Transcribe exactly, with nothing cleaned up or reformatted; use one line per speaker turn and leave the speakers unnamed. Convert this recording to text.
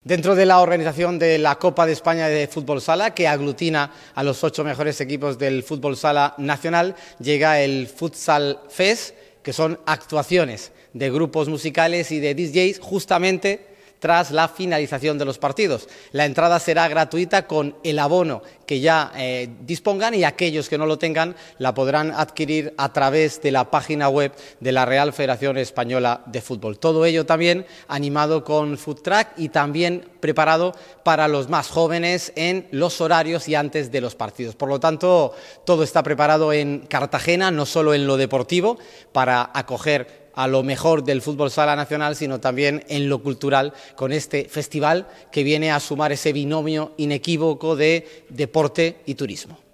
Dentro de la organización de la Copa de España de Fútbol Sala, que aglutina a los ocho mejores equipos del fútbol sala nacional, llega el Futsal Fest, que son actuaciones de grupos musicales y de D Js justamente tras la finalización de los partidos. La entrada será gratuita con el abono que ya eh, dispongan, y aquellos que no lo tengan la podrán adquirir a través de la página web de la Real Federación Española de Fútbol. Todo ello también animado con food truck y también preparado para los más jóvenes en los horarios y antes de los partidos. Por lo tanto, todo está preparado en Cartagena, no solo en lo deportivo, para acoger a lo mejor del fútbol sala nacional, sino también en lo cultural, con este festival que viene a sumar ese binomio inequívoco de deporte y turismo.